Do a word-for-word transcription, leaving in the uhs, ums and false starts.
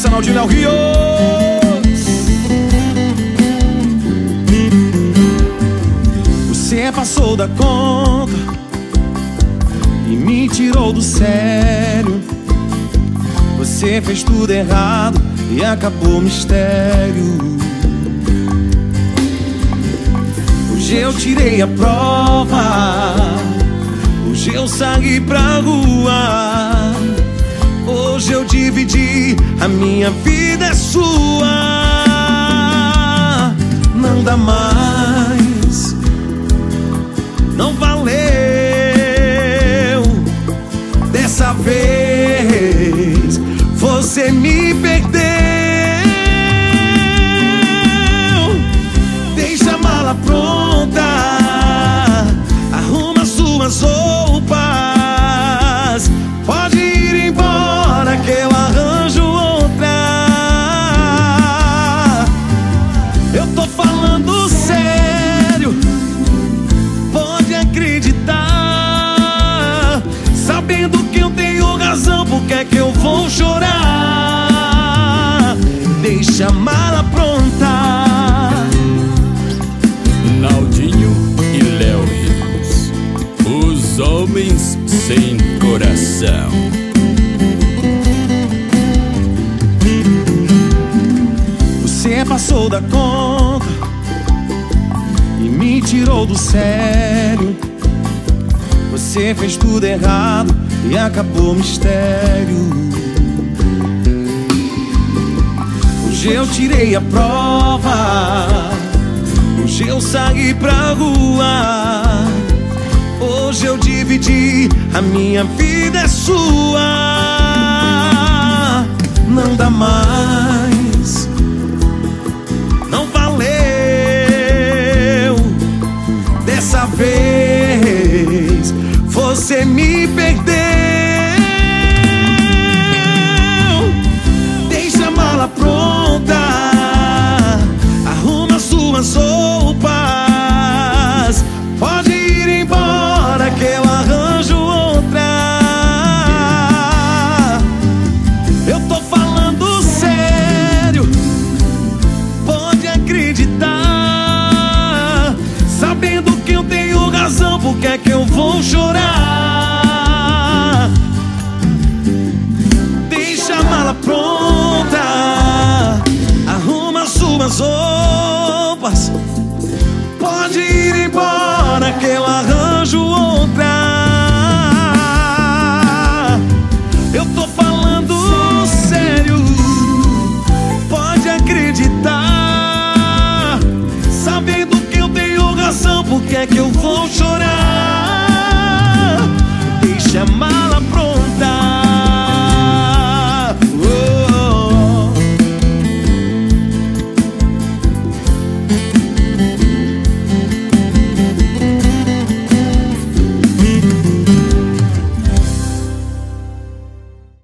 Essa não de Léo Rios. Você passou da conta e me tirou do sério. Você fez tudo errado e acabou o mistério. Hoje eu tirei a prova, hoje eu saí pra rua, hoje eu dividi, a minha vida é sua. Não dá mais, não valeu. Dessa vez você me perdeu. Deixa a mala pronta, arruma suas roupas, pode ir embora que eu arranjo outra. Eu tô falando sério, pode acreditar. Sabendo que eu tenho razão, por que é que eu vou chorar? Deixa a mala pronta. Naldinho e Léo Rios, os homens sem coração. Você passou da conta e me tirou do sério. Você fez tudo errado e acabou o mistério. Hoje eu tirei a prova, hoje eu saí pra rua, hoje eu dividi, a minha vida é sua. Não dá mais, não valeu. Dessa vez você me perdeu. Deixa a mala pronta, arruma suas roupas, pode ir embora que eu arranjo outra. Eu tô falando sério, pode acreditar. Sabendo que eu tenho razão, por que é que eu vou chorar? Deixa a mala pronta, arruma suas roupas, pode ir embora que eu arranjo outra.